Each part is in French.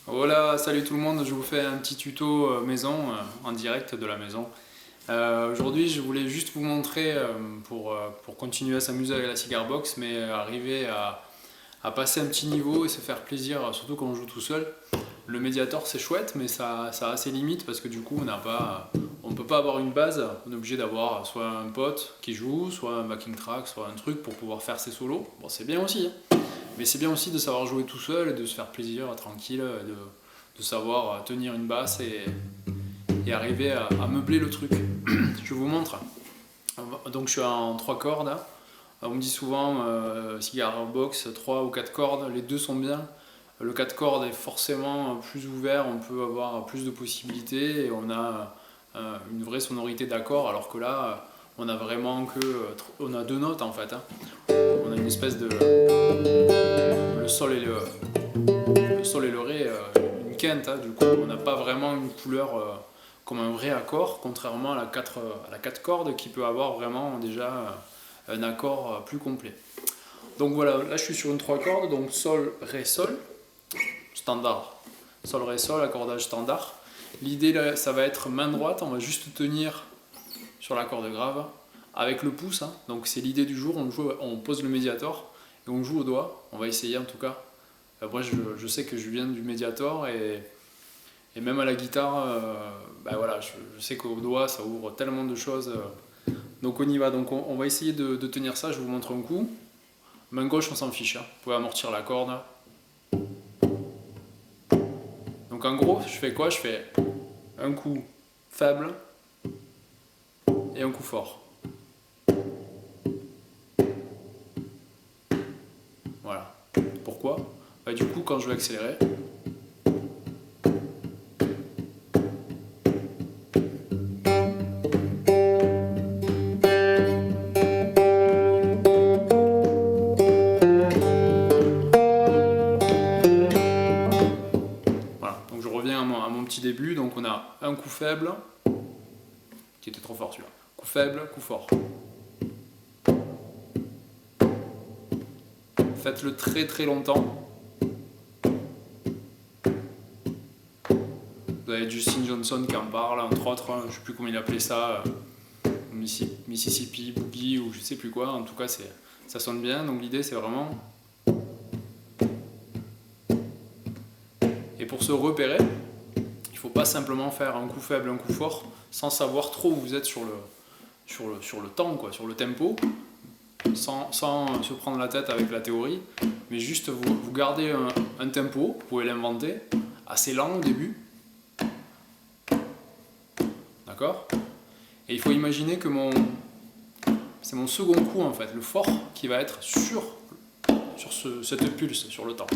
Voilà, salut tout le monde, je vous fais un petit tuto maison, en direct de la maison. Aujourd'hui je voulais juste vous montrer, pour continuer à s'amuser avec la cigar box, mais arriver à passer un petit niveau et se faire plaisir, surtout quand on joue tout seul. Le Mediator c'est chouette, mais ça a ses limites parce que du coup on ne peut pas avoir une base, on est obligé d'avoir soit un pote qui joue, soit un backing track, soit un truc pour pouvoir faire ses solos. Bon, c'est bien aussi, hein. Mais c'est bien aussi de savoir jouer tout seul et de se faire plaisir, tranquille, de savoir tenir une basse et arriver à meubler le truc. Je vous montre. Donc je suis en 3 cordes. On me dit souvent cigar box 3 ou 4 cordes, les deux sont bien. Le 4 cordes est forcément plus ouvert, on peut avoir plus de possibilités et on a une vraie sonorité d'accord, alors que là on a vraiment que on a deux notes en fait, hein. On a une espèce de le sol et le ré, une quinte, hein. Du coup on n'a pas vraiment une couleur comme un vrai accord, contrairement à la 4 cordes qui peut avoir vraiment déjà un accord plus complet. Donc voilà, là je suis sur une 3 cordes, donc sol, ré, sol, standard. Sol, ré, sol, accordage standard. L'idée là, ça va être main droite, on va juste tenir sur la corde grave avec le pouce, hein. Donc c'est l'idée du jour, on pose le médiator et on joue au doigt, on va essayer en tout cas. Moi je sais que je viens du médiator et même à la guitare, ben voilà, je sais qu'au doigt ça ouvre tellement de choses. Donc on y va, donc on va essayer de tenir ça, je vous montre un coup. Main gauche on s'en fiche, hein. Vous pouvez amortir la corde. Donc en gros je fais quoi? Je fais un coup faible et un coup fort. Voilà. Pourquoi? Bah, du coup quand je vais accélérer, voilà. Donc je reviens à mon petit début, donc on a un coup faible, qui était trop fort celui-là. Coup faible, coup fort. Faites-le très très longtemps. Vous avez Justin Johnson qui en parle, entre autres, hein, je ne sais plus comment il appelait ça, Mississippi Boogie ou je sais plus quoi, en tout cas ça sonne bien, donc l'idée c'est vraiment... Et pour se repérer, il ne faut pas simplement faire un coup faible, un coup fort, sans savoir trop où vous êtes sur le temps, quoi, sur le tempo, sans se prendre la tête avec la théorie, mais juste vous gardez un tempo, vous pouvez l'inventer, assez lent au début, d'accord? Et il faut imaginer que c'est mon second coup en fait, le fort, qui va être sur cette pulse, sur le temps.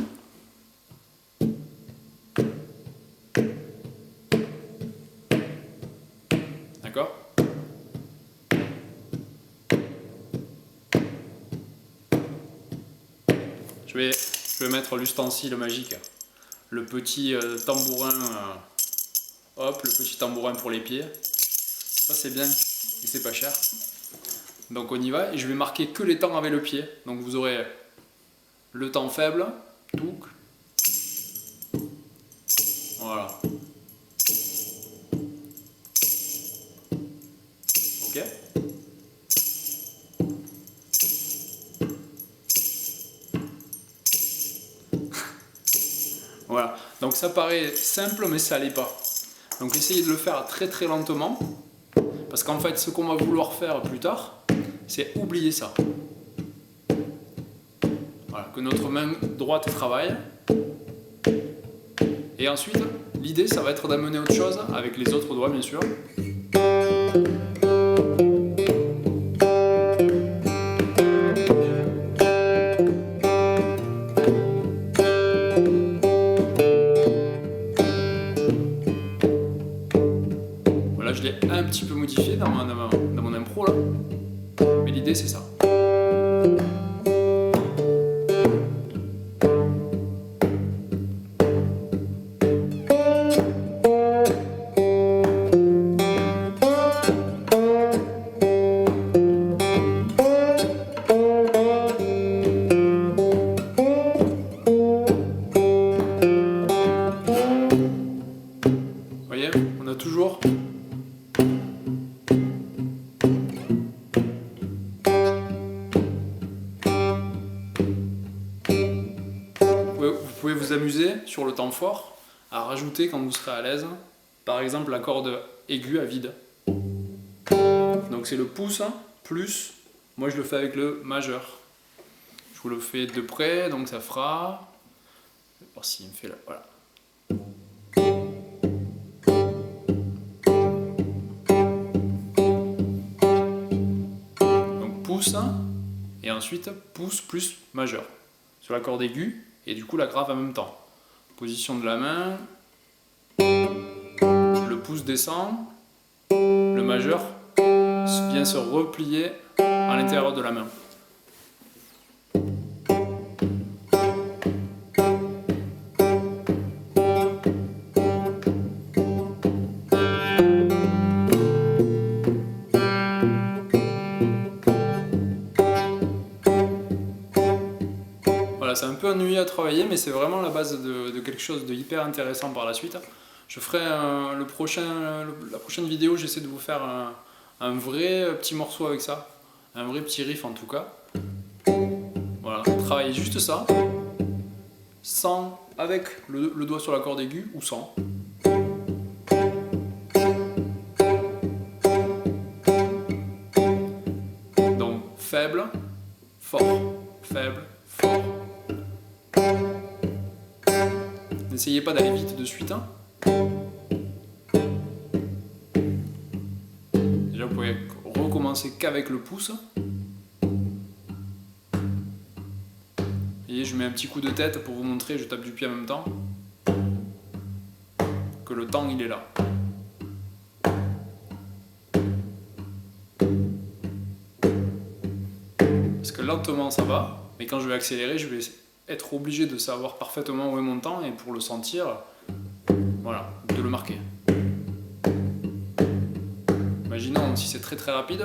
D'accord? Je vais mettre l'ustensile magique, le petit tambourin, hop, le petit tambourin pour les pieds. Ça c'est bien et c'est pas cher. Donc on y va et je vais marquer que les temps avec le pied. Donc vous aurez le temps faible, touc, voilà. Ok? Voilà. Donc ça paraît simple mais ça l'est pas. Donc essayez de le faire très très lentement. Parce qu'en fait ce qu'on va vouloir faire plus tard, c'est oublier ça. Voilà, que notre main droite travaille. Et ensuite, l'idée ça va être d'amener autre chose, avec les autres doigts bien sûr. Voilà, je l'ai un petit peu modifié dans mon impro là. Mais l'idée c'est ça. hésiter sur le temps fort à rajouter quand vous serez à l'aise. Par exemple, la corde aiguë à vide. Donc c'est le pouce plus, moi je le fais avec le majeur. Je vous le fais de près, donc ça fera... Je vais voir s'il me fait là, voilà. Donc pouce, et ensuite pouce plus majeur. Sur la corde aiguë, et du coup la grave en même temps. Position de la main, le pouce descend, le majeur vient se replier à l'intérieur de la main. Voilà, c'est un peu ennuyeux à travailler, mais c'est vraiment la base de quelque chose de hyper intéressant par la suite. Je ferai la prochaine vidéo, j'essaie de vous faire un vrai petit morceau avec ça, un vrai petit riff en tout cas. Voilà, travailler juste ça, sans, avec le doigt sur la corde aiguë ou sans. Donc faible, fort, faible, fort. N'essayez pas d'aller vite de suite. Déjà, vous pouvez recommencer qu'avec le pouce. Et je mets un petit coup de tête pour vous montrer, je tape du pied en même temps, que le temps il est là. Parce que lentement ça va, mais quand je vais accélérer, je vais être obligé de savoir parfaitement où est mon temps et pour le sentir, voilà, de le marquer. Imaginons si c'est très très rapide.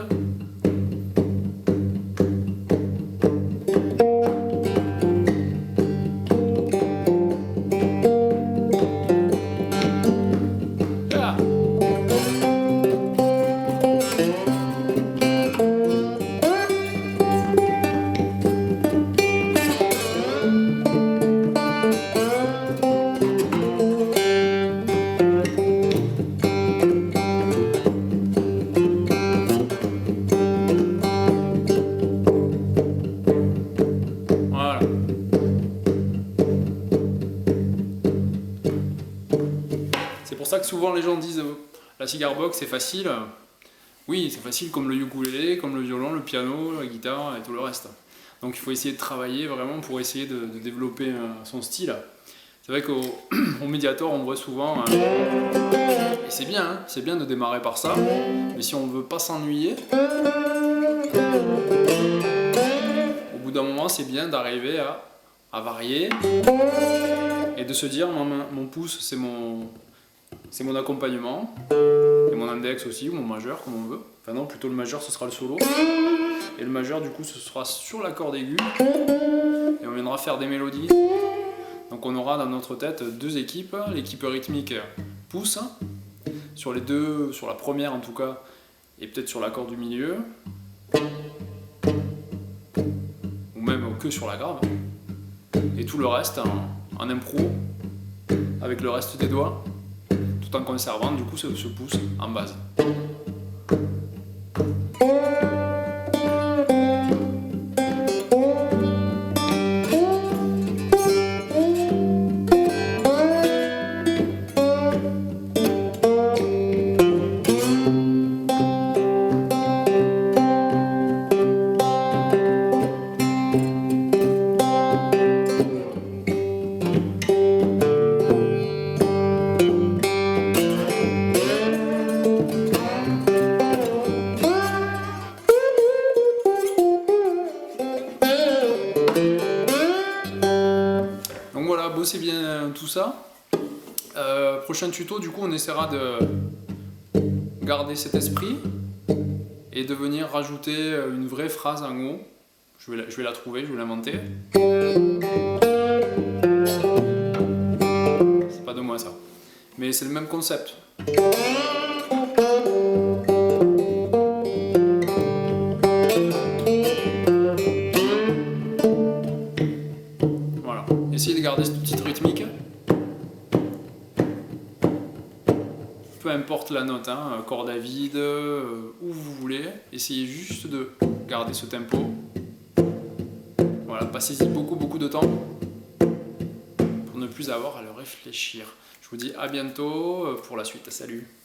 C'est pour ça que souvent les gens disent la cigar box c'est facile. Oui, c'est facile comme le ukulélé, comme le violon, le piano, la guitare et tout le reste. Donc il faut essayer de travailler vraiment pour essayer de développer son style. C'est vrai qu'au Mediator on voit souvent, et c'est bien de démarrer par ça, mais si on ne veut pas s'ennuyer, au bout d'un moment c'est bien d'arriver à varier et de se dire mon pouce c'est mon accompagnement, et mon index aussi, ou mon majeur, comme on veut. Enfin non, plutôt le majeur, ce sera le solo. Et le majeur, du coup, ce sera sur la corde aiguë. Et on viendra faire des mélodies. Donc on aura dans notre tête deux équipes. L'équipe rythmique pouce, sur les deux, sur la première en tout cas, et peut-être sur la corde du milieu. Ou même que sur la grave. Et tout le reste en impro, avec le reste des doigts, tout en conservant du coup ce pouce en base. Donc voilà, bossez bien tout ça. Prochain tuto, du coup, on essaiera de garder cet esprit et de venir rajouter une vraie phrase en haut. Je vais la trouver, je vais l'inventer. C'est pas de moi ça. Mais c'est le même concept. Voilà. Essayez de garder cette petite rythmique. peu importe la note, hein, corde à vide, où vous voulez. Essayez juste de garder ce tempo. Voilà, passez-y beaucoup de temps pour ne plus avoir à le réfléchir. Je vous dis à bientôt pour la suite. Salut!